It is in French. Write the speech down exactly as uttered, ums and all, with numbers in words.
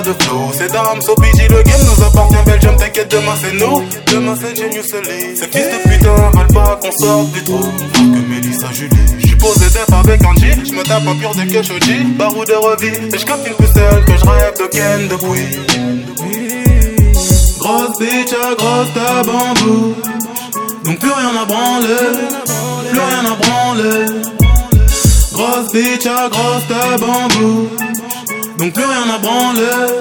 de flow. C'est Dame, so P G, le game nous appartient. Belgium, t'inquiète, demain c'est nous. Demain c'est Genius Lee. Ces fils de putain veulent pas qu'on sorte du trou. Faut que Mélissa Julie. J'suis posé d'être avec Angie. J'me tape un pur de que Shoji. Barou de revie. Et j'capte une pucelle que j'rêve de Ken depuis. Grosse bitch à grosse tape en bouche. Donc plus rien à branler. Plus rien à branler. Grosse bitch à grosse tape en bouche. Donc plus rien à branler.